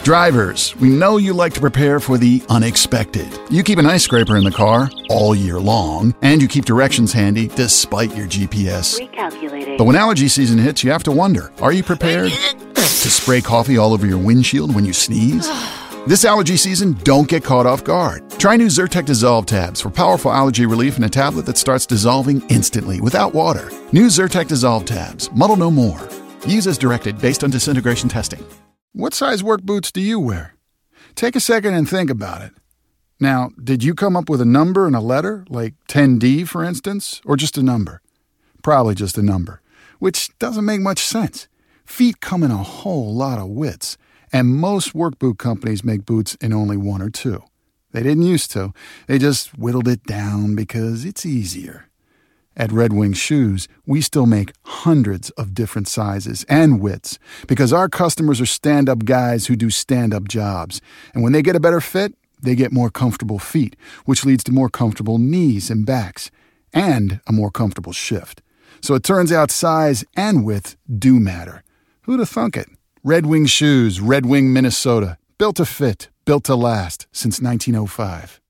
Drivers, we know you like to prepare for the unexpected. You keep an ice scraper in the car all year long, and you keep directions handy despite your GPS. Recalculating. But when allergy season hits, you have to wonder, are you prepared to spray coffee all over your windshield when you sneeze? This allergy season, don't get caught off guard. Try new Zyrtec Dissolve tabs for powerful allergy relief in a tablet that starts dissolving instantly without water. New Zyrtec Dissolve tabs. Muddle no more. Use as directed based on disintegration testing. What size work boots do you wear? Take a second and think about it. Now, did you come up with a number and a letter, like 10D, for instance, or just a number? Probably just a number, which doesn't make much sense. Feet come in a whole lot of widths, and most work boot companies make boots in only one or two. They didn't used to. They just whittled it down because it's easier. At Red Wing Shoes, we still make hundreds of different sizes and widths because our customers are stand-up guys who do stand-up jobs. And when they get a better fit, they get more comfortable feet, which leads to more comfortable knees and backs, and a more comfortable shift. So it turns out size and width do matter. Who'd have thunk it? Red Wing Shoes, Red Wing, Minnesota. Built to fit, built to last since 1905.